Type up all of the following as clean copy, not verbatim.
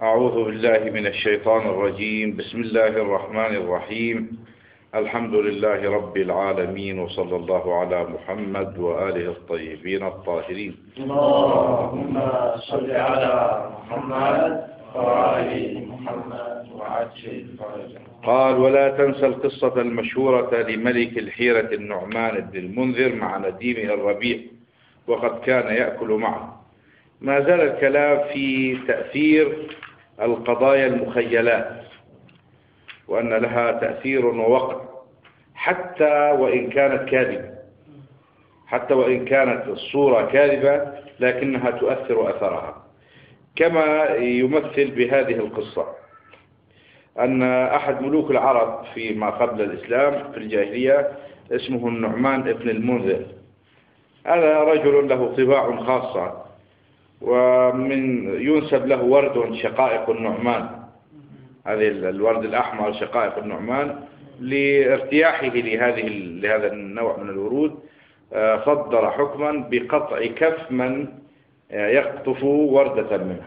أعوذ بالله من الشيطان الرجيم. بسم الله الرحمن الرحيم. الحمد لله رب العالمين، وصلى الله على محمد وآله الطيبين الطاهرين. اللهم صل على محمد وآل محمد وعجل فرجه. قال: ولا تنسى القصة المشهورة لملك الحيرة النعمان بن المنذر مع نديمه الربيع، وقد كان يأكل معه. ما زال الكلام في تأثير القضايا المخيلات، وأن لها تأثير ووقع حتى وإن كانت كاذبة، حتى وإن كانت الصورة كاذبة لكنها تؤثر أثرها. كما يمثل بهذه القصة أن أحد ملوك العرب فيما قبل الإسلام في الجاهلية اسمه النعمان بن المنذر. هذا رجل له طباع خاصة، ومن ينسب له ورد شقائق النعمان، هذه الورد الأحمر شقائق النعمان، لارتياحه لهذا النوع من الورود صدر حكما بقطع كف من يقطف وردة منها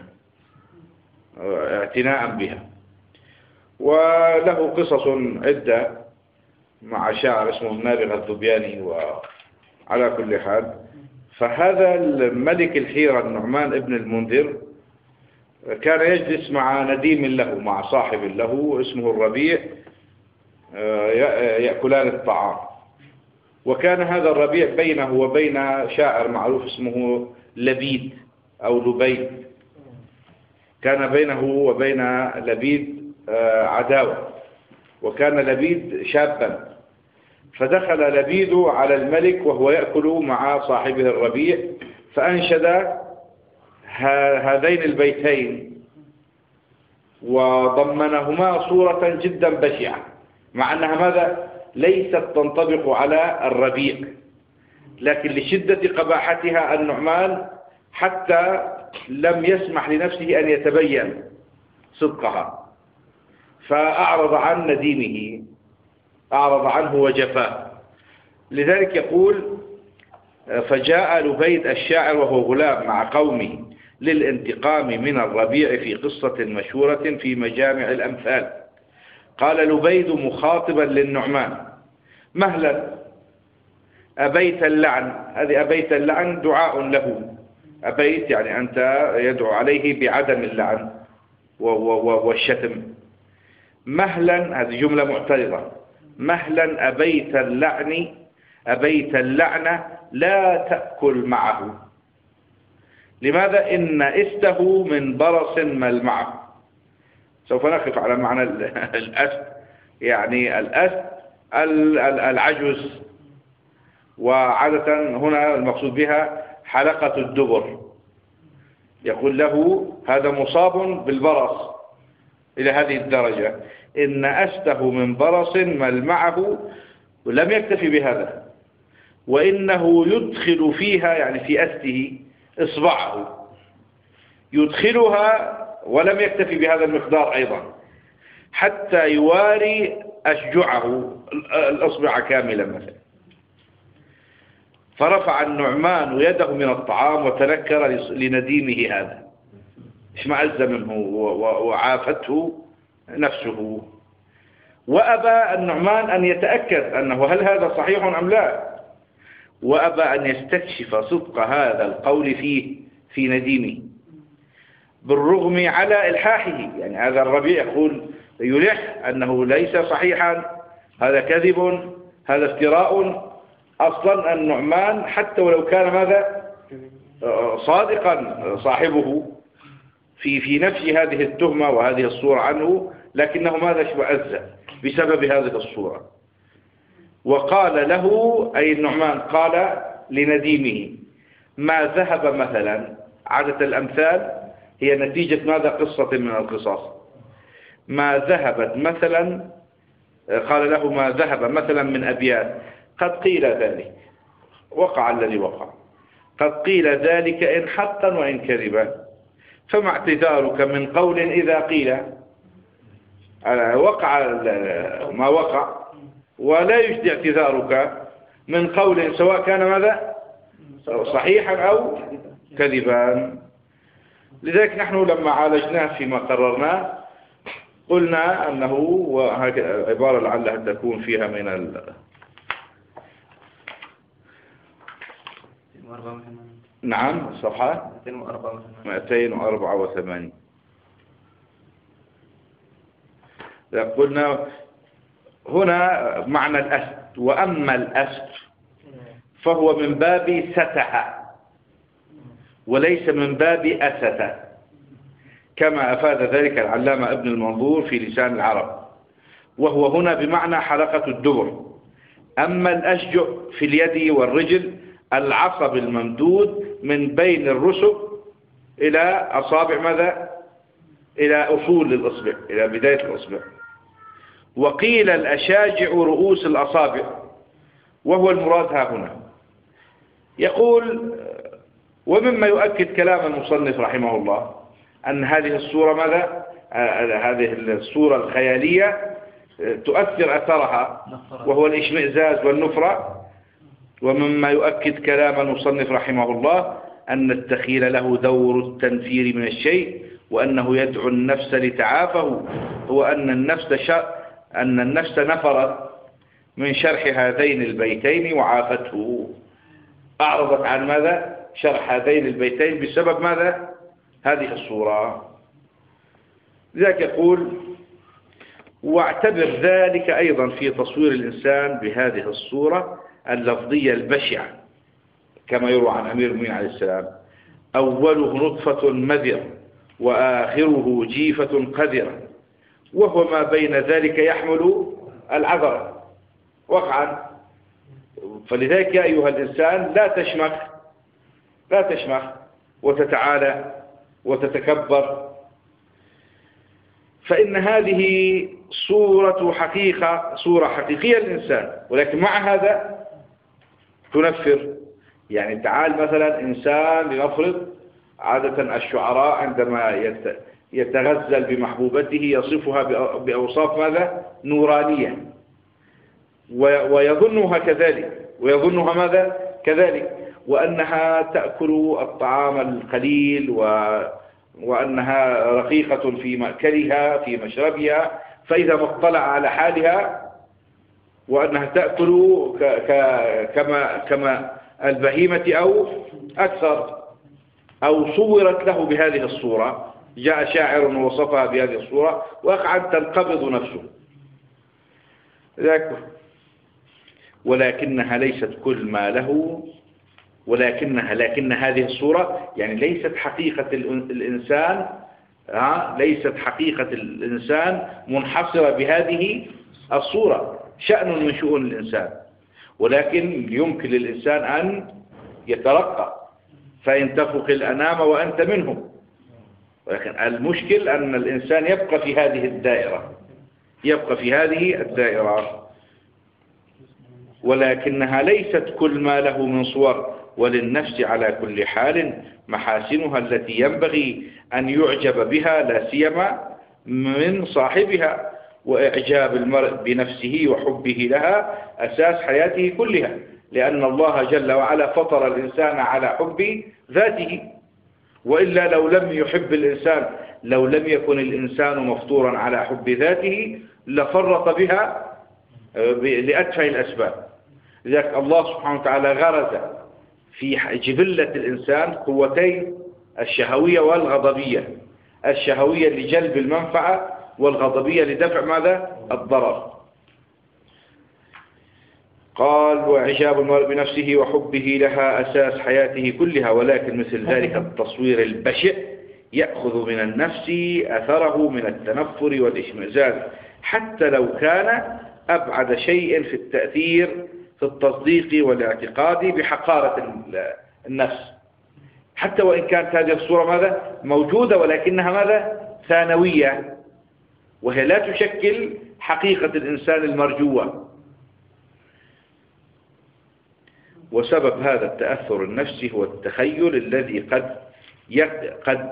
اعتناء بها. وله قصص عدة مع شاعر اسمه النابغة الذبياني. وعلى كل حال، فهذا الملك الحيرة النعمان ابن المنذر كان يجلس مع نديم له، مع صاحب له اسمه الربيع، يأكلان الطعام. وكان هذا الربيع بينه وبين شاعر معروف اسمه لبيد أو لبيد، كان بينه وبين لبيد عداوة، وكان لبيد شابا. فدخل لبيد على الملك وهو يأكل مع صاحبه الربيع، فأنشد هذين البيتين وضمنهما صورة جدا بشعة، مع أنها ماذا ليست تنطبق على الربيع، لكن لشدة قباحتها النعمان حتى لم يسمح لنفسه أن يتبين صدقها، فأعرض عن نديمه، أعرض عنه وجفاه. لذلك يقول: فجاء لبيد الشاعر وهو غلام مع قومه للانتقام من الربيع في قصة مشهورة في مجامع الأمثال. قال لبيد مخاطبا للنعمان: مهلا أبيت اللعن. هذه أبيت اللعن دعاء له. أبيت يعني أنت يدعو عليه بعدم اللعن والشتم. مهلا، هذه جملة معترضة. مهلا أبيت اللعن، أبيت اللعنة لا تأكل معه. لماذا؟ إن إسته من برص ملمعه. سوف نقف على معنى الأست، يعني الأست العجز، وعادة هنا المقصود بها حلقة الدبر. يقول له هذا مصاب بالبرص إلى هذه الدرجة، إن أسته من برص ملمعه. ولم يكتفي بهذا، وإنه يدخل فيها، يعني في أسته، إصبعه يدخلها، ولم يكتفي بهذا المقدار أيضا، حتى يواري أشجعه الأصبع كاملا مثلا. فرفع النعمان يده من الطعام وتنكر لنديمه هذا، اشمأز منه وعافته نفسه. وأبى النعمان أن يتأكد أنه هل هذا صحيح أم لا، وأبى أن يستكشف صدق هذا القول في نديمه، بالرغم على إلحاحه. يعني هذا الربيع يقول يلح أنه ليس صحيحا، هذا كذب، هذا افتراء. أصلا النعمان حتى ولو كان ماذا صادقا صاحبه في نفس هذه التهمة وهذه الصورة عنه، لكنه ماذا اشمأز بسبب هذه الصورة. وقال له، أي النعمان قال لنديمه: ما ذهب مثلا. عادة الأمثال هي نتيجة ماذا؟ قصة من القصص. ما ذهبت مثلا، قال له: ما ذهب مثلا من أبيات قد قيل ذلك، وقع الذي وقع، قد قيل ذلك إن حقا وإن كذبا، فما اعتذارك من قول إذا قيل. وقع ما وقع، ولا يجدي اعتذارك من قول سواء كان ماذا صحيحا أو كذبا. لذلك نحن لما عالجناه فيما قررناه قلنا أنه، وهكذا عبارة لعلها تكون فيها من نعم صفحة 284. قلنا هنا معنى الأسد، وأما الأسد فهو من باب ستح وليس من باب أسد، كما أفاد ذلك العلامة ابن المنظور في لسان العرب، وهو هنا بمعنى حلقة الدبر. أما الأشجع في اليد والرجل العصب الممدود من بين الرسغ إلى أصابع ماذا؟ إلى أصول الأصبع، إلى بداية الأصبع. وقيل الأشاجع رؤوس الأصابع، وهو المراد ها هنا. يقول: ومما يؤكد كلام المصنف رحمه الله أن هذه الصورة ماذا؟ هذه الصورة الخيالية تؤثر أثرها، وهو الإشمئزاز والنفرة. ومما يؤكد كلام المصنف رحمه الله أن التخيل له دور التنفير من الشيء، وأنه يدعو النفس لتعافه، هو أن النفس نفرت من شرح هذين البيتين وعافته، أعرضت عن ماذا؟ شرح هذين البيتين بسبب ماذا؟ هذه الصورة. لذلك يقول: واعتبر ذلك أيضا في تصوير الإنسان بهذه الصورة اللفظية البشعة، كما يروى عن أمير المؤمنين عليه السلام: أوله نطفة مذرة وآخره جيفة قذرة، وهو ما بين ذلك يحمل العذرة وقعا. فلذلك يا أيها الإنسان لا تشمخ وتتعالى وتتكبر، فإن هذه صورة حقيقية للإنسان، ولكن مع هذا تنفر. يعني تعال مثلا إنسان لنفرض، عادة الشعراء عندما يتغزل بمحبوبته يصفها بأوصاف ماذا؟ نورانية، ويظنها كذلك، ويظنها ماذا؟ كذلك، وأنها تأكل الطعام القليل، وأنها رقيقة في مأكلها في مشربها، فإذا ما اطلع على حالها وأنها تأكل كما البهيمة أو أكثر، أو صورت له بهذه الصورة، جاء شاعر ووصفها بهذه الصورة وقعد تنقبض نفسه. ولكنها ليست كل ما له، لكن هذه الصورة يعني ليست حقيقة الإنسان، ليست حقيقة الإنسان منحصرة بهذه الصورة، شأن من شؤون الإنسان، ولكن يمكن للإنسان أن يترقى، فإن تفرق الأنام وأنت منهم. ولكن المشكل أن الإنسان يبقى في هذه الدائرة، ولكنها ليست كل ما له من صور، وللنفس على كل حال محاسنها التي ينبغي أن يعجب بها، لا سيما من صاحبها. وإعجاب المرء بنفسه وحبه لها أساس حياته كلها، لأن الله جل وعلا فطر الإنسان على حب ذاته، وإلا لو لم يكن الإنسان مفطورا على حب ذاته لفرط بها لأتفه الأسباب. لذلك الله سبحانه وتعالى غرز في جبلة الإنسان قوتين: الشهوية والغضبية. الشهوية لجلب المنفعة، والغضبية لدفع ماذا؟ الضرر. قال: وإعجاب المرء بنفسه وحبه لها أساس حياته كلها، ولكن مثل ذلك التصوير البشع يأخذ من النفس أثره من التنفر والإشمئزاز، حتى لو كان أبعد شيء في التأثير في التصديق والاعتقاد بحقارة النفس، حتى وإن كانت هذه الصورة ماذا؟ موجودة، ولكنها ماذا؟ ثانوية، وهي لا تشكل حقيقة الإنسان المرجوة. وسبب هذا التأثر النفسي هو التخيل الذي قد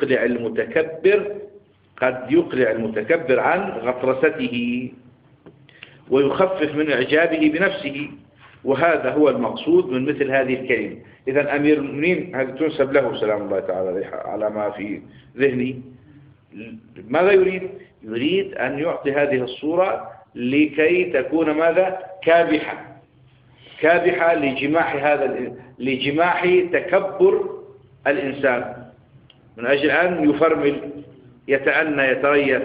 يقلع المتكبر عن غطرسته، ويخفف من إعجابه بنفسه، وهذا هو المقصود من مثل هذه الكلمة. إذا أمير المؤمنين هذا تنسب له سلام الله تعالى عليه على ما في ذهني. ماذا يريد؟ يريد أن يعطي هذه الصورة لكي تكون ماذا؟ كابحة لجماح تكبر الإنسان، من أجل أن يفرمل، يتأنى، يتريث.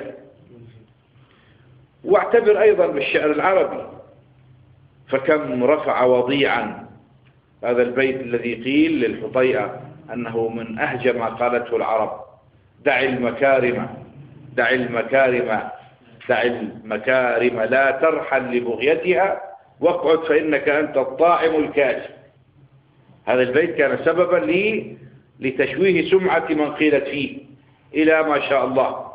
واعتبر أيضا بالشعر العربي، فكم رفع وضيعا، هذا البيت الذي قيل للحطيئة أنه من أهجى ما قالته العرب: دع المكارم دع المكارم دع المكارم لا ترحل لبغيتها واقعد فإنك أنت الطاعم الكاشف. هذا البيت كان سببا لتشويه سمعة من قيلت فيه إلى ما شاء الله.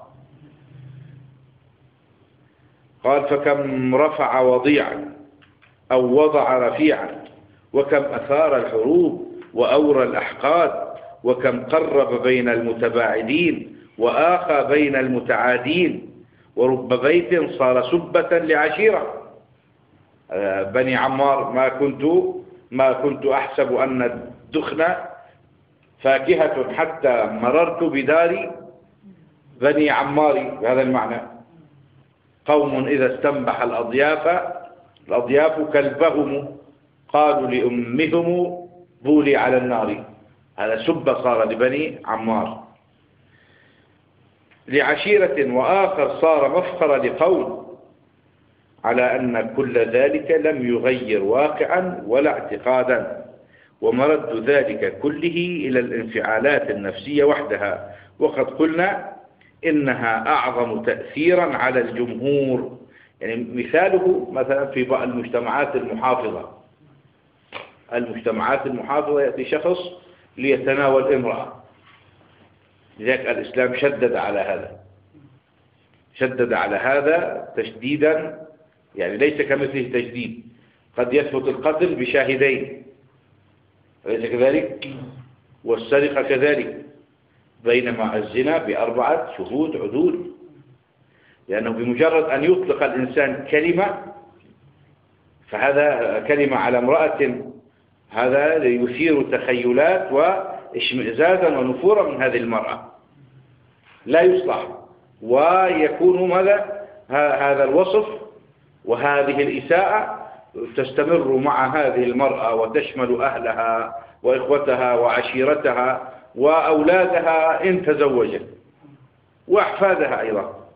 قال: فكم رفع وضيعا أو وضع رفيعا، وكم أثار الحروب وأورى الأحقاد، وكم قرب بين المتباعدين وآخى بين المتعادين، ورب بيت صار سبة لعشيرة. بني عمار ما كنت أحسب أن الدخن فاكهة حتى مررت بدار بني عمار، بهذا المعنى: قوم إذا استنبح الأضياف كلبهم قالوا لأمهم بولي على النار. هذا سبة صار لبني عمار. لعشيرة وآخر صار مفخر لقوم، على أن كل ذلك لم يغير واقعا ولا اعتقادا، ومرد ذلك كله إلى الانفعالات النفسية وحدها. وقد قلنا إنها أعظم تأثيرا على الجمهور. يعني مثاله مثلا في بعض المجتمعات المحافظة يأتي شخص ليتناول امرأة، لذلك الإسلام شدد على هذا تشديدا، يعني ليس كمثله تجديد. قد يثبت القتل بشاهدين، أليس كذلك؟ والسرقة كذلك، بينما الزنا ب4 شهود عدول، لأنه بمجرد أن يطلق الإنسان كلمة، فهذا كلمة على امرأة، هذا يثير تخيلات واشمئزازا ونفورا من هذه المرأة، لا يصلح. ويكون ماذا؟ هذا الوصف وهذه الإساءة تستمر مع هذه المرأة وتشمل أهلها وإخوتها وعشيرتها وأولادها إن تزوجت وأحفادها أيضا.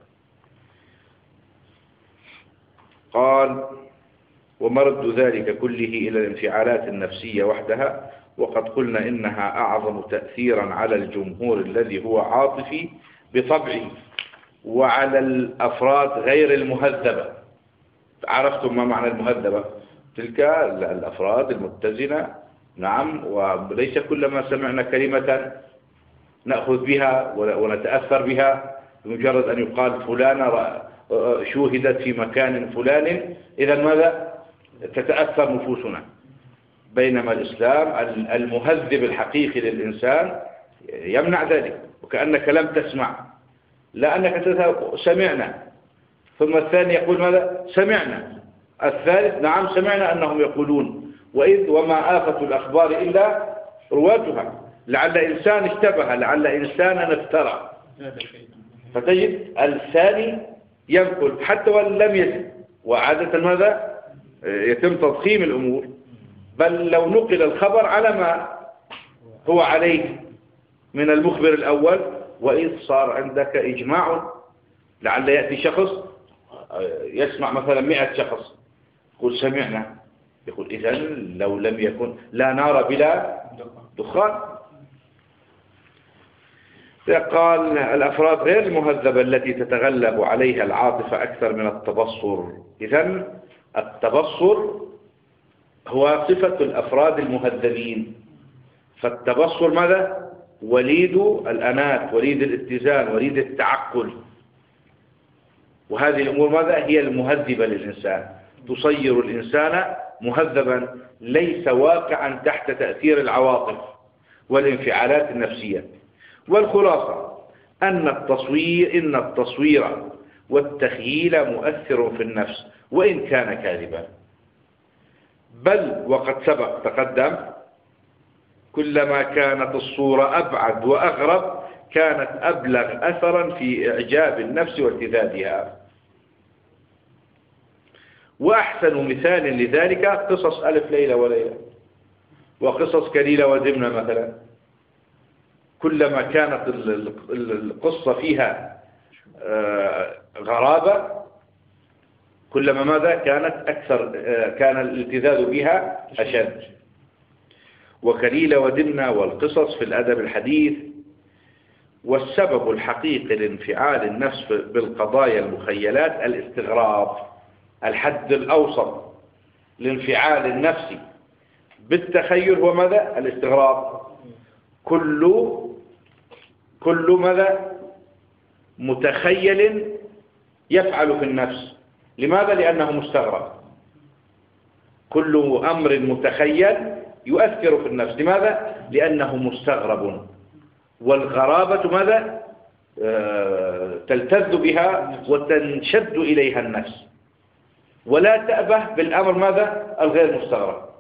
قال: ومرد ذلك كله إلى الانفعالات النفسية وحدها. وقد قلنا إنها أعظم تأثيرا على الجمهور الذي هو عاطفي بطبعه، وعلى الأفراد غير المهذبة. عرفتم ما معنى المهذبة؟ تلك الأفراد المتزنة، نعم، وليس كلما سمعنا كلمة نأخذ بها ونتأثر بها بمجرد أن يقال فلانة شوهدت في مكان فلان، إذا ماذا؟ تتأثر نفوسنا. بينما الإسلام المهذب الحقيقي للإنسان يمنع ذلك، وكأنك لم تسمع، لا أنك سمعنا، ثم الثاني يقول ماذا؟ سمعنا، الثالث نعم سمعنا أنهم يقولون، وما آفة الأخبار إلا رواتها. لعل إنسان اشتبه، لعل إنسانا افترى، فتجد الثاني ينقل حتى وإن لم يزد. وعادة ماذا؟ يتم تضخيم الأمور، بل لو نقل الخبر على ما هو عليه من المخبر الأول، وإذ صار عندك إجماع، لعل يأتي شخص يسمع مثلا 100 شخص يقول سمعنا، يقول إذن لو لم يكن لا نار بلا دخان. قال: الأفراد غير المهذبة التي تتغلب عليها العاطفة أكثر من التبصر. إذن التبصر هو صفة الأفراد المهذبين. فالتبصر ماذا؟ وليد الأنات، وليد الاتزان، وليد التعقل. وهذه الأمور ماذا؟ هي المهذبة للإنسان، تصير الإنسان مهذبا ليس واقعا تحت تأثير العواطف والانفعالات النفسية. والخلاصة إن التصوير والتخييل مؤثر في النفس وإن كان كاذبا. بل وقد سبق تقدم كلما كانت الصورة أبعد وأغرب كانت أبلغ أثرا في إعجاب النفس والتذاذها. وأحسن مثال لذلك قصص ألف ليلة وليلة وقصص كليلة ودمنة مثلا. كلما كانت القصة فيها غرابة كلما ماذا كانت أكثر، كان الالتذاذ بها أشد. وكليلة ودمنة والقصص في الأدب الحديث. والسبب الحقيقي لانفعال النفس بالقضايا المخيلات الاستغراب. الحد الأوسط لانفعال النفس بالتخيل هو ماذا؟ الاستغراب. كل ماذا؟ متخيل يفعل في النفس. لماذا؟ لأنه مستغرب. كل أمر متخيل يؤثر في النفس. لماذا؟ لأنه مستغرب. والغرابة ماذا؟ تلتذ بها وتنشد إليها النفس ولا تأبه بالأمر ماذا؟ الغير مستغرب.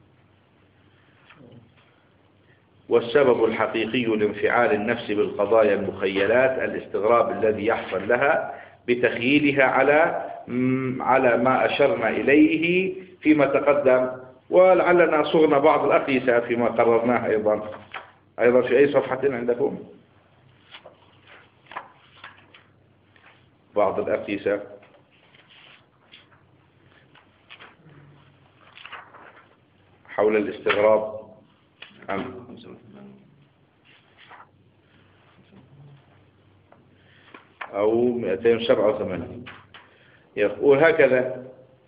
والسبب الحقيقي لانفعال النفس بالقضايا المخيلات الاستغراب الذي يحصل لها بتخيلها على ما أشرنا إليه فيما تقدم. ولعلنا صغنا بعض الأقيسة فيما قررناه أيضا في أي صفحة عندكم بعض الأقيسة حول الاستغراب. أو 287 يقول هكذا: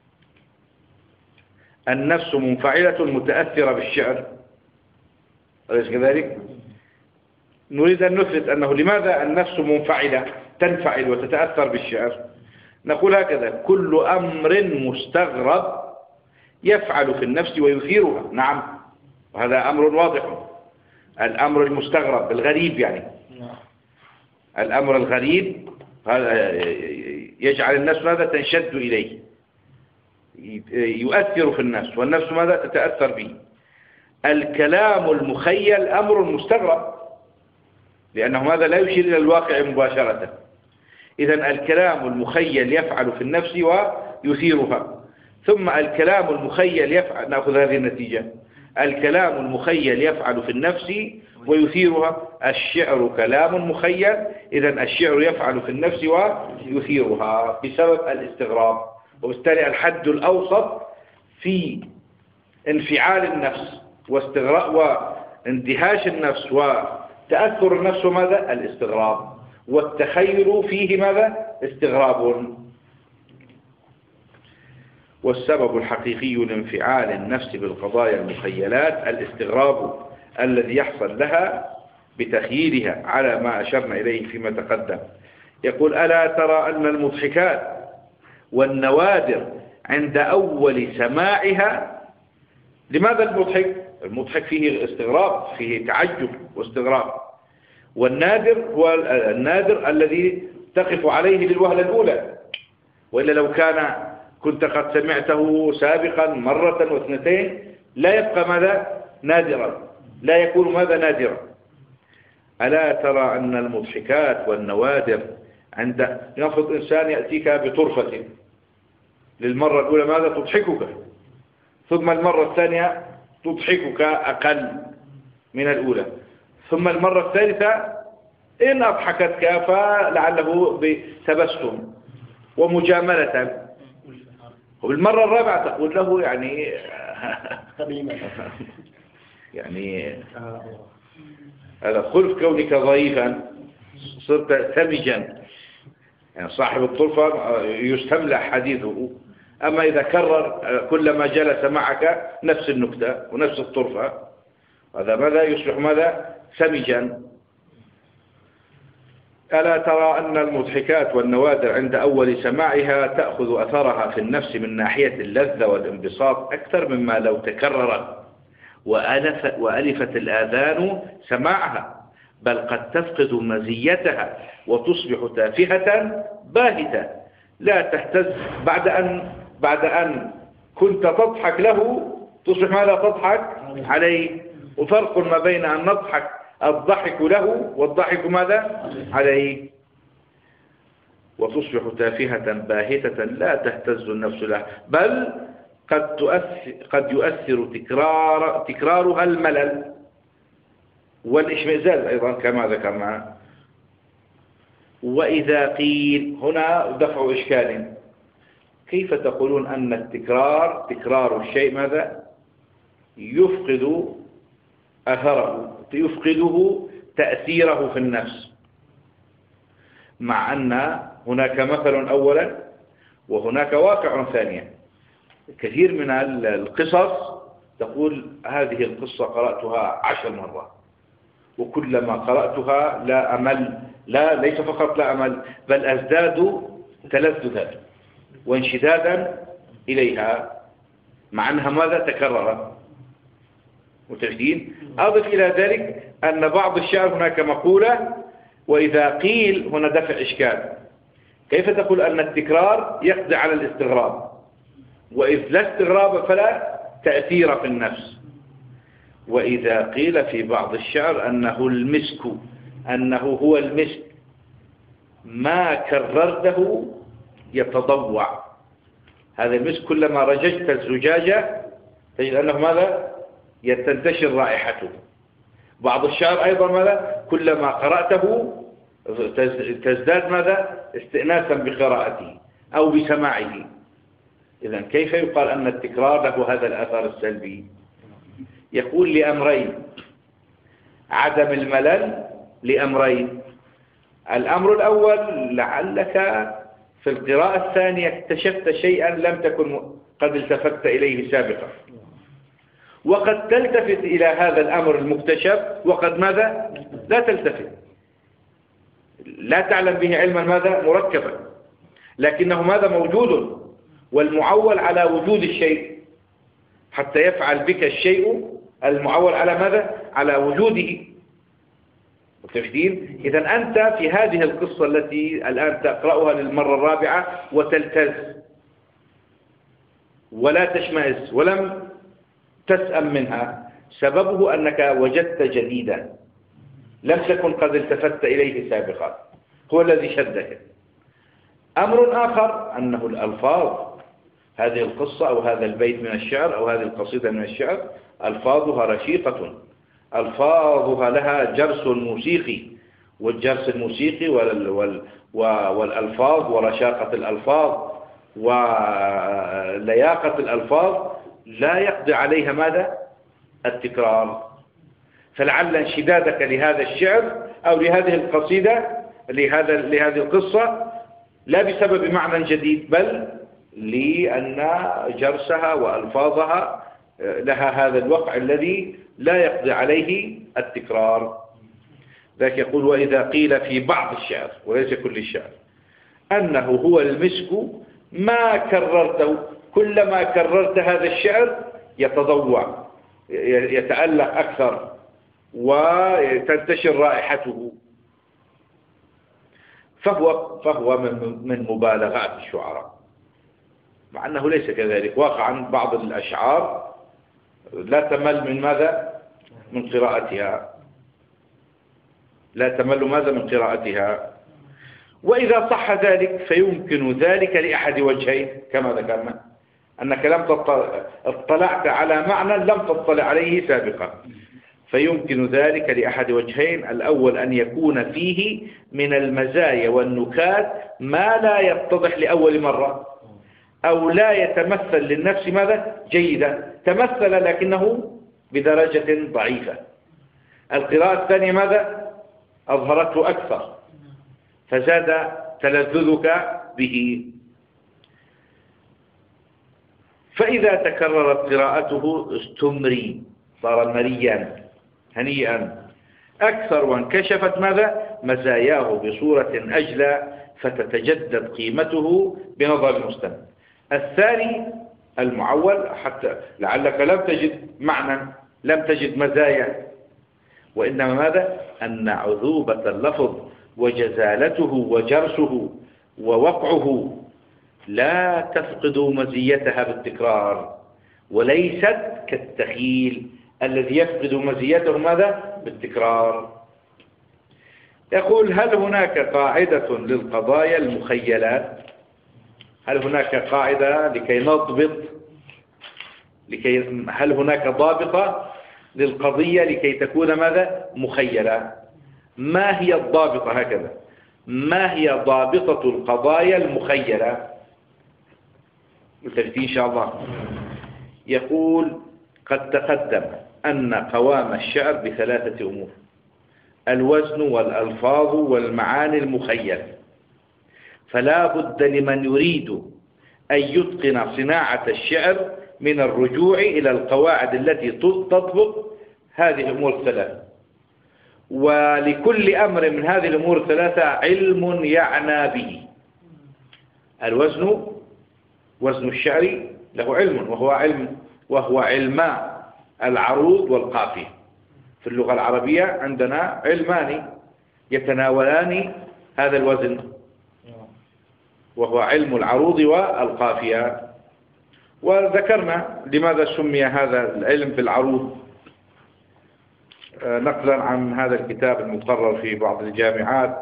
النفس منفعلة متأثرة بالشعر. أليس كذلك؟ نريد أن نثبت أنه لماذا النفس منفعلة تنفعل وتتأثر بالشعر. نقول هكذا: كل أمر مستغرب يفعل في النفس ويثيرها. نعم، وهذا أمر واضح. الأمر المستغرب الغريب يعني الأمر الغريب يجعل النفس ماذا؟ تنشد إليه، يؤثر في النفس والنفس ماذا؟ تتأثر به. الكلام المخيل أمر مستغرب لأنه ماذا؟ لا يشير إلى الواقع مباشرة. إذن الكلام المخيل يفعل في النفس ويثيرها. ثم الكلام المخيل يفعل، نأخذ هذه النتيجة: الكلام المخيل يفعل في النفس ويثيرها. الشعر كلام مخيل، إذن الشعر يفعل في النفس ويثيرها بسبب الاستغراب. وبالتالي الحد الأوسط في انفعال النفس واندهاش النفس وتأثر النفس ماذا؟ الاستغراب. والتخيل فيه ماذا؟ استغراب. والسبب الحقيقي لانفعال النفس بالقضايا المخيلات الاستغراب الذي يحصل لها بتخييلها على ما أشرنا إليه فيما تقدم. يقول: ألا ترى أن المضحكات والنوادر عند أول سماعها. لماذا المضحك فيه استغراب، فيه تعجب واستغراب. والنادر هو النادر الذي تقف عليه للوهلة الأولى، وإلا لو كنت قد سمعته سابقا مرة واثنتين لا يبقى ماذا؟ نادرا، لا يكون ماذا؟ نادرا. ألا ترى أن المضحكات والنوادر عند يفرض إنسان يأتيك بطرفة للمرة الأولى ماذا؟ تضحكك، ثم المرة الثانية تضحكك أقل من الأولى، ثم المرة الثالثة إن أضحكتك فلعله بتبسم ومجاملة، وبالمرة الرابعة تقول له يعني هذا خلف كونك ضعيفا صرت ثمجا. يعني صاحب الطرفة يستملح حديثه. أما إذا كرر كلما جلس معك نفس النكتة ونفس الطرفة هذا ماذا؟ يصبح ماذا؟ ثمجا. ألا ترى أن المضحكات والنوادر عند أول سماعها تأخذ أثرها في النفس من ناحية اللذة والانبساط أكثر مما لو تكررت وألفت الآذان سماعها، بل قد تفقد مزيتها وتصبح تافهة باهتة لا تهتز بعد أن كنت تضحك له تصبح ماذا؟ تضحك عليه. وفرق ما بين أن نضحك الضحك له والضحك ماذا؟ عليه. وتصبح تافهة باهتة لا تهتز النفس لها، بل قد يؤثر تكرارها الملل والإشمئزاز أيضا كما ذكرنا. وإذا قيل، هنا دفع إشكال، كيف تقولون أن التكرار، تكرار الشيء ماذا؟ يفقد أثره، يفقده تأثيره في النفس، مع أن هناك مثل أولا وهناك واقع ثانيا. كثير من القصص تقول هذه القصة قرأتها 10 مرات وكلما قرأتها لا أمل، لا ليس فقط لا أمل، بل أزداد تلذذا وانشدادا إليها، مع أنها ماذا؟ تكررت. متفقين؟ أضف إلى ذلك أن بعض الشعر هناك مقولة وإذا قيل، هنا دفع إشكال، كيف تقول أن التكرار يقضي على الاستغراب، وإذ لا استغراب فلا تأثير في النفس. وإذا قيل في بعض الشعر أنه المسك، أنه هو المسك، ما كررته يتضوع. هذا المسك كلما رججت الزجاجة تجد أنه ماذا؟ يتنتشر رائحته. بعض الشعر أيضا ماذا؟ كلما قرأته تزداد ماذا؟ استئناسا بقراءته أو بسماعه. إذن كيف يقال أن التكرار له هذا الأثر السلبي؟ يقول لأمرين: عدم الملل لأمرين. الأمر الأول، لعلك في القراءة الثانية اكتشفت شيئا لم تكن قد التفت إليه سابقا، وقد تلتفت إلى هذا الأمر المكتشف وقد ماذا؟ لا تلتفت، لا تعلم به علما ماذا؟ مركبا، لكنه ماذا؟ موجود، والمعول على وجود الشيء حتى يفعل بك الشيء المعول على ماذا؟ على وجوده. متفقين؟ إذن أنت في هذه القصة التي الآن تقرأها للمرة الرابعة وتلتز ولا تشمئز ولم تسأم منها، سببه أنك وجدت جديدا لم تكن قد التفت إليه سابقا، هو الذي شدك. أمر آخر أنه الألفاظ، هذه القصة أو هذا البيت من الشعر أو هذه القصيدة من الشعر ألفاظها رشيقة، ألفاظها لها جرس موسيقي، والجرس الموسيقي والألفاظ ورشاقة الألفاظ ولياقة الألفاظ لا يقضي عليها ماذا؟ التكرار. فلعل انشدادك لهذا الشعر أو لهذه القصيدة لهذه القصة لا بسبب معنى جديد، بل لأن جرسها وألفاظها لها هذا الوقع الذي لا يقضي عليه التكرار. ذاك يقول: وإذا قيل في بعض الشعر وليس كل الشعر أنه هو المسك ما كررته، كلما كررت هذا الشعر يتضوع يتألق أكثر وتنتشر رائحته، فهو من مبالغات الشعراء، مع أنه ليس كذلك. واقعا بعض الأشعار لا تمل من ماذا؟ من قراءتها، لا تمل ماذا؟ من قراءتها. وإذا صح ذلك فيمكن ذلك لأحد وجهين كما ذكرنا، أنك لم اطلعت على معنى لم تطلع عليه سابقا، فيمكن ذلك لأحد وجهين: الأول أن يكون فيه من المزايا والنكات ما لا يتضح لأول مرة، أو لا يتمثل للنفس ماذا؟ جيدا، تمثل لكنه بدرجة ضعيفة. القراءة الثانية ماذا؟ أظهرته أكثر فزاد تلذذك به. فإذا تكررت قراءته استمري، صار مريا هنيئا أكثر، وانكشفت ماذا؟ مزاياه بصورة أجلى، فتتجدد قيمته بنظر المستمع. الثاني المعول، حتى لعلك لم تجد معنى، لم تجد مزايا، وإنما ماذا؟ أن عذوبة اللفظ وجزالته وجرسه ووقعه لا تفقد مزيتها بالتكرار، وليست كالتخيل الذي يفقد مزيته ماذا؟ بالتكرار. يقول: هل هناك قاعدة للقضايا المخيلات؟ هل هناك قاعدة لكي نضبط هل هناك ضابطة للقضية لكي تكون ماذا؟ مخيلة؟ ما هي الضابطة؟ هكذا: ما هي ضابطة القضايا المخيلة؟ متفقين إن شاء الله. يقول: قد تقدم أن قوام الشعر بثلاثة أمور: الوزن والألفاظ والمعاني المخيلة، فلا بد لمن يريد أن يتقن صناعة الشعر من الرجوع إلى القواعد التي تضبط هذه الأمور الثلاثة. ولكل أمر من هذه الأمور الثلاثة علم يعنى به. الوزن، وزن الشعر له علم، وهو علما العروض والقافية. في اللغة العربية عندنا علمان يتناولان هذا الوزن، وهو علم العروض والقافية. وذكرنا لماذا سمي هذا العلم بالعروض نقلا عن هذا الكتاب المقرر في بعض الجامعات.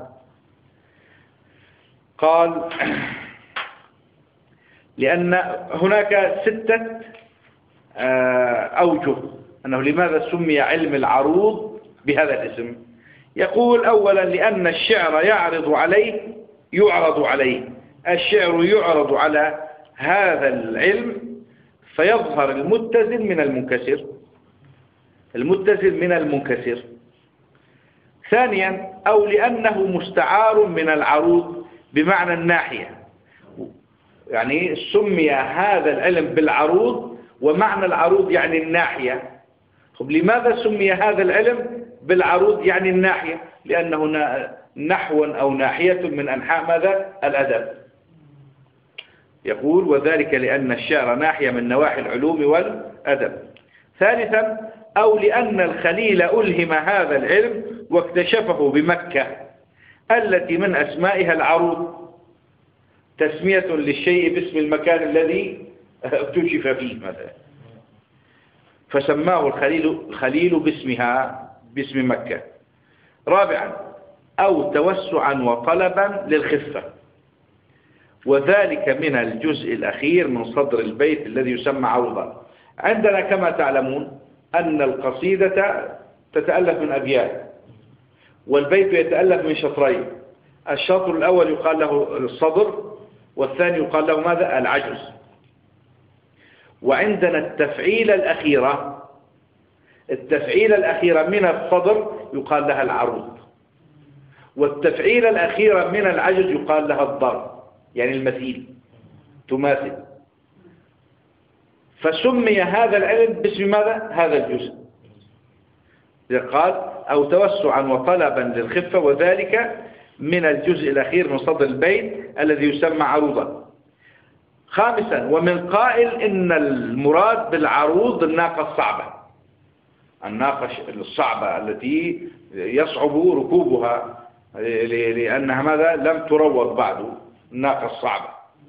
قال: لأن هناك 6 أوجه أنه لماذا سمي علم العروض بهذا الاسم. يقول: أولا لأن الشعر يعرض عليه الشعر يعرض على هذا العلم فيظهر المتزن من المنكسر. ثانيا: أو لأنه مستعار من العروض بمعنى الناحية، يعني سمي هذا العلم بالعروض، ومعنى العروض يعني الناحية. لماذا سمي هذا العلم بالعروض يعني الناحية؟ لأنه نحو أو ناحية من أنحاء ماذا؟ الأدب. يقول: وذلك لأن الشعر ناحية من نواحي العلوم والأدب. ثالثا: أو لأن الخليل ألهم هذا العلم واكتشفه بمكة التي من أسمائها العروض، تسمية للشيء باسم المكان الذي اكتشف فيه مثلا، فسماه الخليل باسم مكة. رابعا: أو توسعا وطلبا للخفة، وذلك من الجزء الأخير من صدر البيت الذي يسمى عروضا. عندنا كما تعلمون أن القصيدة تتألف من أبيات، والبيت يتألف من شطرين. الشطر الأول يقال له الصدر، والثاني يقال له ماذا؟ العجز. وعندنا التفعيلة الأخيرة من الصدر يقال لها العروض، والتفعيلة الأخيرة من العجز يقال لها الضرب، يعني المثيل، تماثل. فسمي هذا العلم باسم ماذا؟ هذا الجزء. قال: أو توسعا وطلبا للخفة، وذلك من الجزء الأخير من صدر البيت الذي يسمى عروضا. خامسا: ومن قائل إن المراد بالعروض الناقة الصعبة التي يصعب ركوبها لأنها ماذا؟ لم تروض بعد، الناقة الصعبة.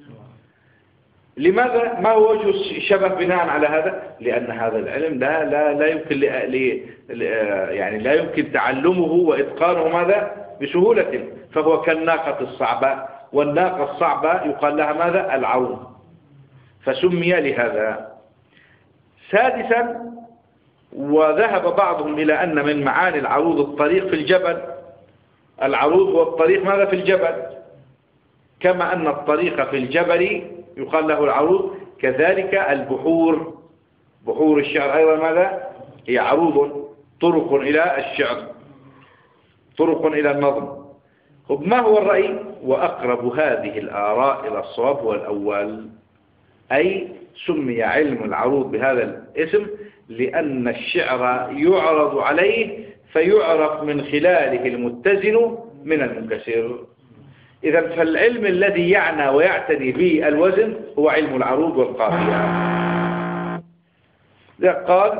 لماذا؟ ما هو وجه الشبه بناء على هذا؟ لأن هذا العلم لا يمكن يعني لا يمكن تعلمه وإتقانه ماذا؟ بسهولة، فهو كالناقة الصعبة، والناقة الصعبة يقال لها ماذا؟ العروض، فسمي لهذا. سادسا: وذهب بعضهم إلى أن من معاني العروض الطريق في الجبل. العروض والطريق ماذا؟ في الجبل، كما أن الطريق في الجبل يقال له العروض، كذلك البحور، بحور الشعر أيضا ماذا؟ هي عروض، طرق إلى الشعر، طرق إلى النظم. ما هو الرأي؟ وأقرب هذه الآراء إلى الصواب هو الأول، أي سمي علم العروض بهذا الاسم لأن الشعر يعرض عليه فيعرف من خلاله المتزن من المنكسر. إذا فالعلم الذي يعنى ويعتني به الوزن هو علم العروض والقافية. قال: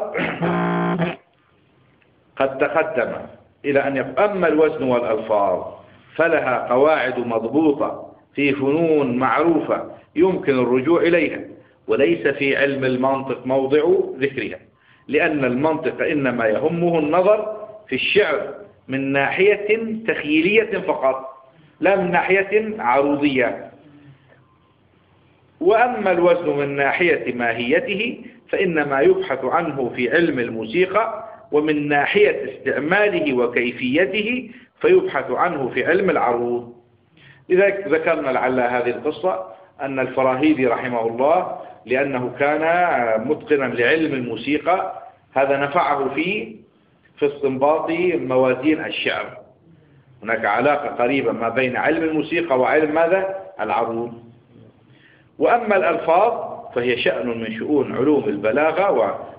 قد تقدم إلى أن أما الوزن والألفاظ فلها قواعد مضبوطة في فنون معروفة يمكن الرجوع إليها، وليس في علم المنطق موضع ذكرها، لأن المنطق إنما يهمه النظر في الشعر من ناحية تخيلية فقط، لا من ناحية عروضية. وأما الوزن من ناحية ماهيته فإنما يبحث عنه في علم الموسيقى، ومن ناحية استعماله وكيفيته فيبحث عنه في علم العروض. لذلك ذكرنا لعل هذه القصة أن الفراهيدي رحمه الله لأنه كان متقنا لعلم الموسيقى، هذا نفعه في استنباط موازين الشعر. هناك علاقة قريبة ما بين علم الموسيقى وعلم ماذا؟ العروض. وأما الألفاظ فهي شأن من شؤون علوم البلاغة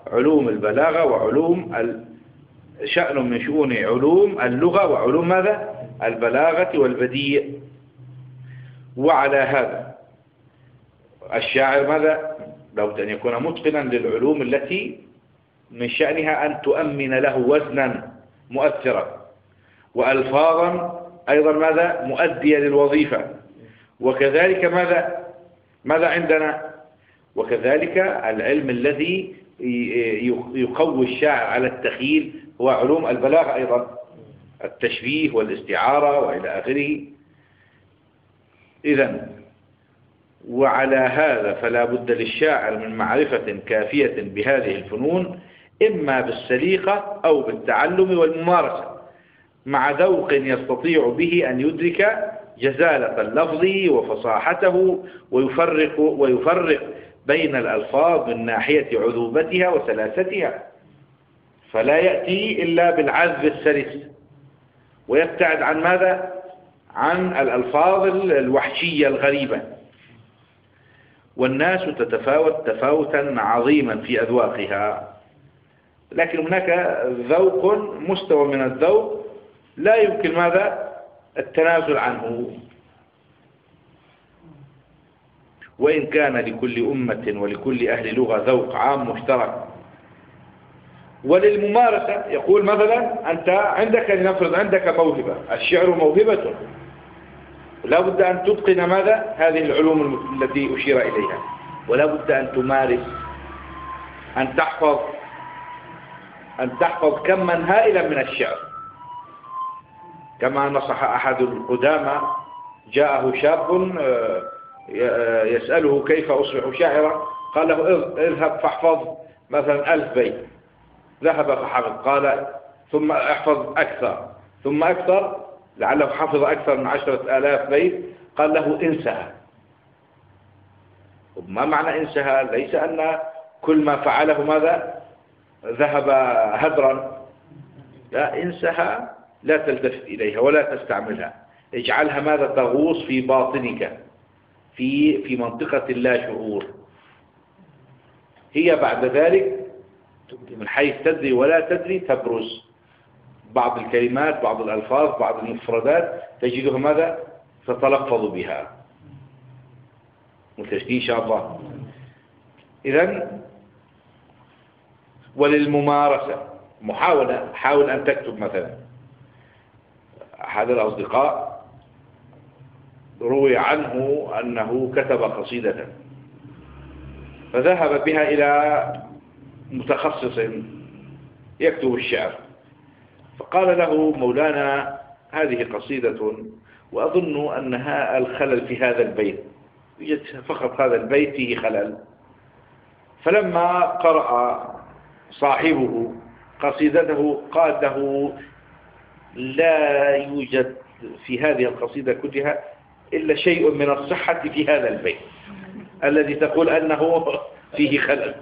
شأن من شؤون علوم اللغة وعلوم ماذا؟ البلاغة والبديع. وعلى هذا الشاعر ماذا؟ لابد أن يكون متقنا للعلوم التي من شأنها أن تؤمن له وزنا مؤثرا، وألفاظا أيضا ماذا؟ مؤدية للوظيفة. وكذلك ماذا عندنا؟ وكذلك العلم الذي يقوي الشاعر على التخيل هو علوم البلاغة أيضا، التشبيه والاستعارة وإلى آخره. إذن وعلى هذا فلا بد للشاعر من معرفة كافية بهذه الفنون، إما بالسليقة أو بالتعلم والممارسة، مع ذوق يستطيع به أن يدرك جزالة اللفظ وفصاحته، ويفرق بين الألفاظ من ناحية عذوبتها وسلاستها، فلا يأتي إلا بالعذب السلس، ويبتعد عن ماذا؟ عن الألفاظ الوحشية الغريبة. والناس تتفاوت تفاوتا عظيما في أذواقها، لكن هناك ذوق، مستوى من الذوق لا يمكن ماذا؟ التنازل عنه. وإن كان لكل أمة ولكل أهل لغة ذوق عام مشترك. وللممارسة يقول مثلا أنت عندك، لنفرض عندك موهبة، الشعر موهبة، لا بد أن تتقن ماذا؟ هذه العلوم التي أشير إليها، ولا بد أن تمارس، أن تحفظ كما هائلا من الشعر. كما نصح أحد القدامى، جاءه شاب يسأله كيف أصبح شاعرا، قال له اذهب فاحفظ مثلا 1000 بيت. ذهب فحفظ، قال ثم احفظ أكثر ثم أكثر، لعله حفظ أكثر من 10,000 بيت، قال له انسها. ما معنى انسها؟ ليس أن كل ما فعله ماذا؟ ذهب هدرا، لا، انسها، لا تلتفت إليها ولا تستعملها، اجعلها ماذا؟ تغوص في باطنك، في منطقة اللا شعور. هي بعد ذلك من حيث تدري ولا تدري تبرز بعض الكلمات، بعض الألفاظ، بعض المفردات تجدها ماذا؟ تتلفظ بها. متشكي إن شاء الله. إذن وللممارسة حاول أن تكتب مثلا. أحد الأصدقاء روي عنه أنه كتب قصيدة، فذهب بها إلى متخصص يكتب الشعر، فقال له مولانا هذه قصيدة وأظن أنها الخلل في هذا البيت، يوجد فقط هذا البيت فيه خلل. فلما قرأ صاحبه قصيدته قال له لا يوجد في هذه القصيدة كلها إلا شيء من الصحة في هذا البيت الذي تقول أنه فيه خلل.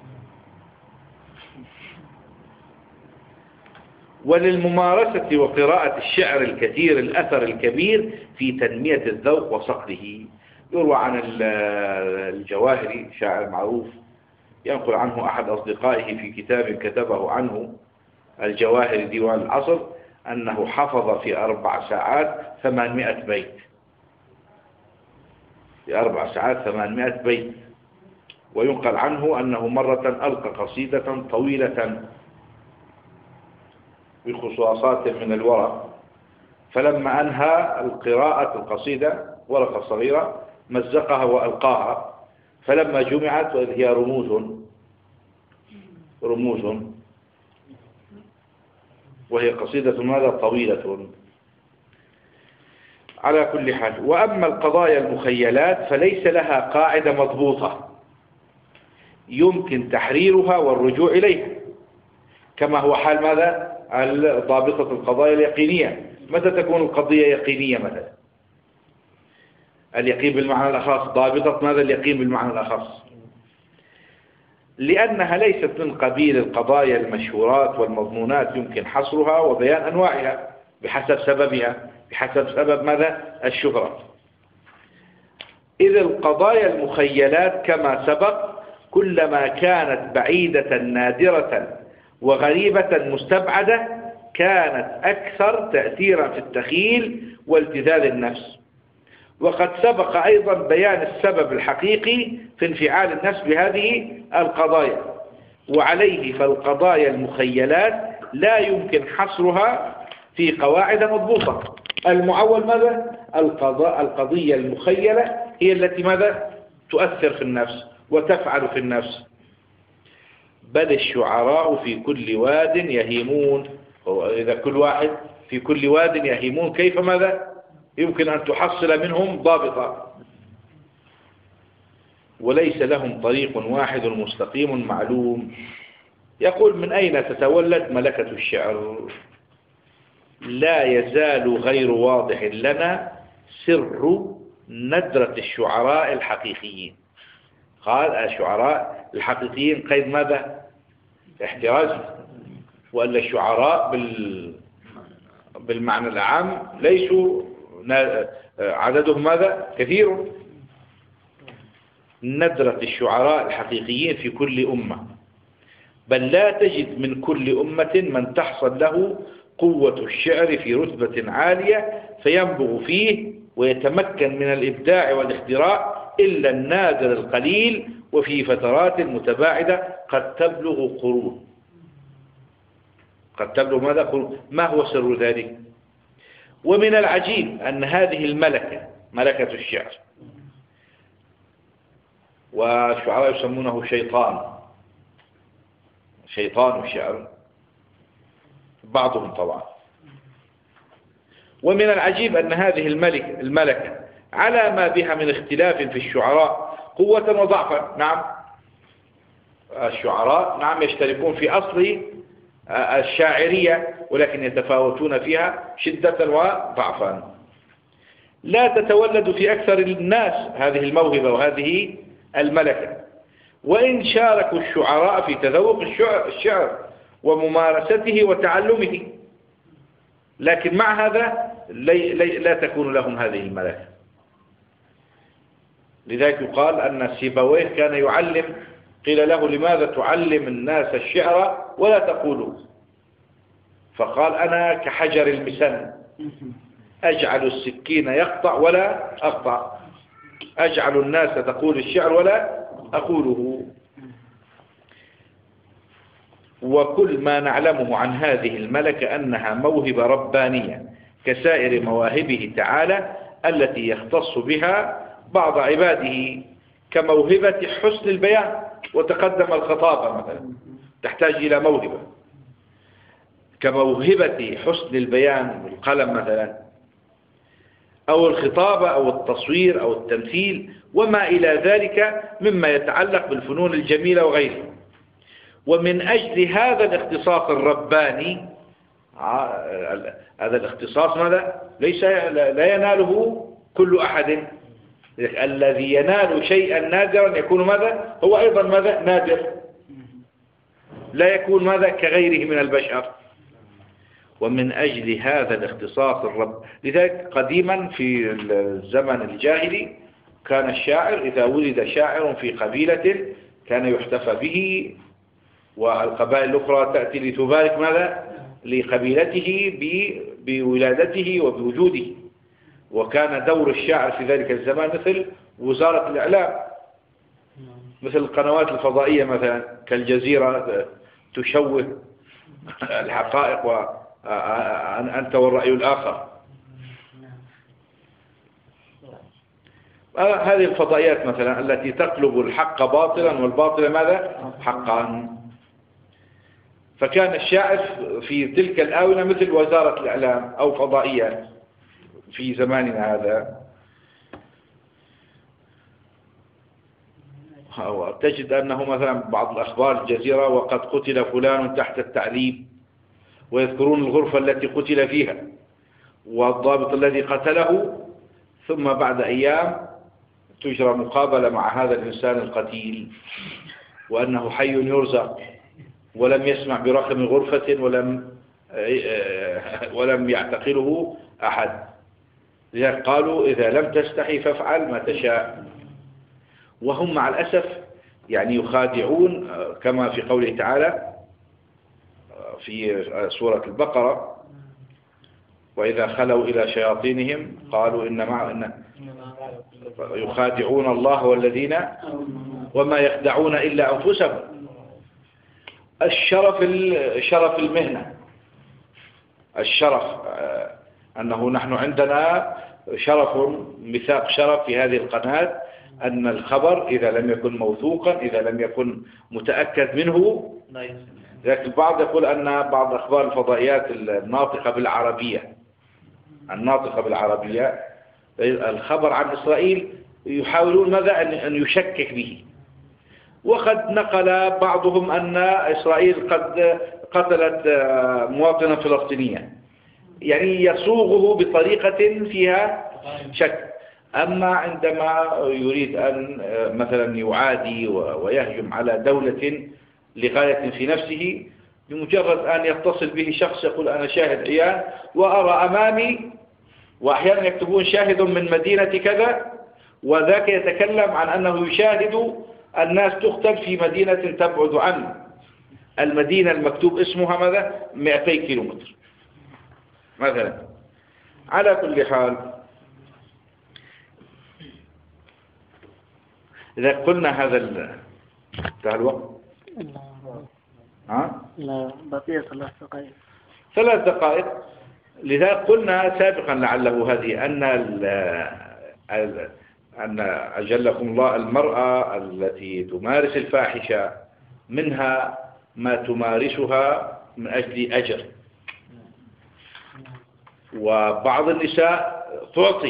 وللممارسة وقراءة الشعر الكثير الأثر الكبير في تنمية الذوق وصقله. يروى عن الجواهري، شاعر معروف، ينقل عنه أحد أصدقائه في كتاب كتبه عنه الجواهري ديوان العصر أنه حفظ في 4 ساعات 800 بيت، في 4 ساعات 800 بيت. وينقل عنه أنه مرة ألقى قصيدة طويلة بخصاصات من الورق، فلما أنهى القراءة القصيدة ورقة صغيرة مزقها وألقاها، فلما جمعت وإذ هي رموز وهي قصيدة ماذا طويلة. على كل حال، وأما القضايا المخيلات فليس لها قاعدة مضبوطة يمكن تحريرها والرجوع إليها، كما هو حال ماذا ضابطة القضايا اليقينية. متى تكون القضية يقينية؟ مثلا اليقين بالمعنى الأخص. ضابطة ماذا اليقين بالمعنى الأخص؟ لأنها ليست من قبيل القضايا المشهورات والمضمونات يمكن حصرها وبيان أنواعها بحسب سببها، بحسب سبب ماذا الشهرة. إذ القضايا المخيلات كما سبق كلما كانت بعيدة نادرة وغريبة مستبعدة كانت أكثر تأثيرا في التخيل والتذاذ النفس. وقد سبق أيضا بيان السبب الحقيقي في انفعال النفس بهذه القضايا، وعليه فالقضايا المخيلات لا يمكن حصرها في قواعد مضبوطة. المعول ماذا؟ القضية المخيلة هي التي ماذا؟ تؤثر في النفس وتفعل في النفس. بل الشعراء في كل واد يهيمون. إذا كل واحد في كل واد يهيمون، كيف ماذا يمكن أن تحصل منهم ضابطة؟ وليس لهم طريق واحد مستقيم معلوم. يقول: من أين تتولد ملكة الشعر؟ لا يزال غير واضح لنا سر ندرة الشعراء الحقيقيين. قال الشعراء الحقيقيين قيد ماذا؟ احترازي. وأن الشعراء بالمعنى العام ليسوا عددهم ماذا؟ كثير. ندرة الشعراء الحقيقيين في كل أمة، بل لا تجد من كل أمة من تحصل له قوة الشعر في رتبة عالية فينبغ فيه ويتمكن من الإبداع والاختراع إلا النادر القليل، وفي فترات متباعدة قد تبلغ قرون. قد تبلغ ماذا؟ قرون. ما هو سر ذلك؟ ومن العجيب أن هذه الملكة، ملكة الشعر، والشعراء يسمونه شيطان الشعر بعضهم طبعا. ومن العجيب أن هذه الملكة على ما بها من اختلاف في الشعراء قوة وضعفا. نعم، الشعراء نعم يشتركون في أصل الشاعرية، ولكن يتفاوتون فيها شدة وضعفا. لا تتولد في أكثر الناس هذه الموهبة وهذه الملكة، وإن شاركوا الشعراء في تذوق الشعر وممارسته وتعلمه، لكن مع هذا لا تكون لهم هذه الملكة. لذلك يقال أن سيبويه كان يعلم، قيل له: لماذا تعلم الناس الشعر ولا تقولوا؟ فقال: أنا كحجر المسن، أجعل السكين يقطع ولا أقطع، أجعل الناس تقول الشعر ولا أقوله. وكل ما نعلمه عن هذه الملكة أنها موهبة ربانية كسائر مواهبه تعالى التي يختص بها بعض عباده، كموهبة حسن البيان، وتقدم الخطابة مثلا تحتاج إلى موهبة، كموهبة حسن البيان والقلم مثلا، أو الخطابة أو التصوير أو التمثيل وما إلى ذلك مما يتعلق بالفنون الجميلة وغيرها. ومن أجل هذا الاختصاص الرباني، هذا الاختصاص ماذا؟ لا يناله كل أحد. الذي ينال شيئا نادرا يكون ماذا؟ هو أيضا ماذا؟ نادر، لا يكون ماذا؟ كغيره من البشر. ومن أجل هذا الاختصاص لذلك قديما في الزمن الجاهلي كان الشاعر إذا ولد شاعر في قبيلة كان يحتفى به، والقبائل الأخرى تأتي لتبارك ماذا؟ لقبيلته بولادته وبوجوده. وكان دور الشاعر في ذلك الزمان مثل وزارة الإعلام، مثل القنوات الفضائية مثلا كالجزيرة تشوه الحقائق وأنت والرأي الآخر. هذه الفضائيات مثلا التي تقلب الحق باطلا والباطل ماذا؟ حقا. فكان الشائع في تلك الآونة مثل وزارة الإعلام أو فضائيات في زماننا هذا. تجد أنه مثلا بعض الأخبار الجزيرة وقد قتل فلان تحت التعذيب، ويذكرون الغرفة التي قتل فيها والضابط الذي قتله، ثم بعد أيام تجرى مقابلة مع هذا الإنسان القتيل وأنه حي يرزق ولم يسمع برقم غرفة ولم يعتقله أحد. لذلك قالوا إذا لم تستحي فافعل ما تشاء. وهم مع الأسف يعني يخادعون، كما في قوله تعالى في سورة البقرة: وإذا خلوا إلى شياطينهم قالوا إن يخادعون الله والذين وما يخدعون إلا أنفسهم. شرف المهنة، الشرف أنه نحن عندنا شرف، ميثاق شرف في هذه القناة، أن الخبر إذا لم يكن موثوقا، إذا لم يكن متأكد منه. لكن البعض يقول أن بعض أخبار الفضائيات الناطقة بالعربية الخبر عن إسرائيل يحاولون ماذا أن يشكك به. وقد نقل بعضهم أن إسرائيل قد قتلت مواطنا فلسطينيا، يعني يصوغه بطريقة فيها شك. أما عندما يريد أن مثلا يعادي ويهجم على دولة لغاية في نفسه، بمجرد أن يتصل به شخص يقول أنا شاهد عيان وأرى أمامي، وأحيانا يكتبون شاهد من مدينة كذا، وذاك يتكلم عن أنه يشاهد الناس تقتل في مدينة تبعد عن المدينة المكتوب اسمها ماذا 200 كيلومتر مثلا. على كل حال، إذا قلنا هذا انتهى الوقت. لا بقي 3 دقائق. لذا قلنا سابقا لعله هذه أن أجلكم الله المرأة التي تمارس الفاحشة منها ما تمارسها من أجل أجر، وبعض النساء تعطي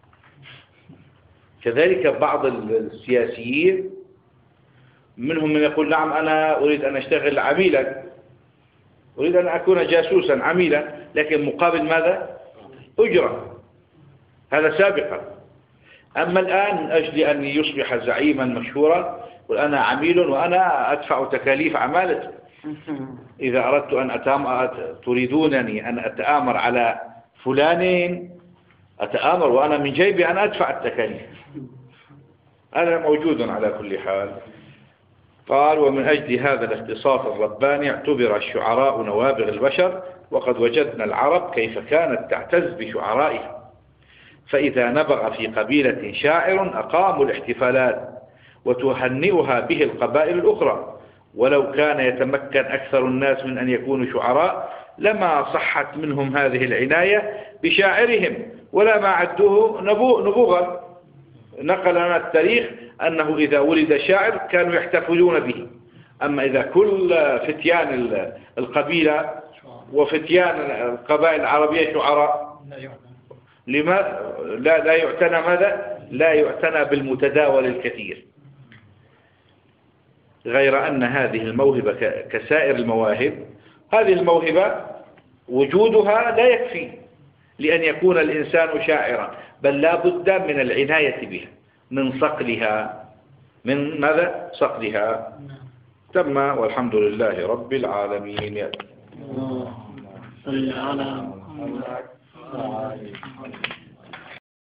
كذلك. بعض السياسيين منهم من يقول نعم أنا أريد أن أشتغل عميلا، أريد أن أكون جاسوسا عميلا، لكن مقابل ماذا؟ أجرة. هذا سابقا. أما الآن من أجل أن يصبح زعيما مشهورا يقول أنا عميل وأنا أدفع تكاليف عمالتي. إذا أردت أن تريدونني أن أتآمر على فلان أتآمر وأنا من جيبي أن أدفع التكاليف. هذا موجود على كل حال. قال: ومن أجل هذا الاختصاص الرباني اعتبر الشعراء نوابغ البشر، وقد وجدنا العرب كيف كانت تعتز بشعرائها، فإذا نبغ في قبيلة شاعر أقاموا الاحتفالات وتهنئها به القبائل الأخرى، ولو كان يتمكن أكثر الناس من أن يكونوا شعراء لما صحت منهم هذه العناية بشاعرهم ولا ما عدوه نبوغا. نقل لنا التاريخ أنه إذا ولد شاعر كانوا يحتفلون به، أما إذا كل فتيان القبيلة وفتيان القبائل العربية شعراء لما لا يعتنى ماذا؟ لا يعتنى بالمتداول الكثير. غير أن هذه الموهبة كسائر المواهب، هذه الموهبة وجودها لا يكفي لأن يكون الإنسان شاعرا، بل لا بد من العناية بها، من صقلها، من ماذا؟ صقلها. تم، والحمد لله رب العالمين. صل على محمد.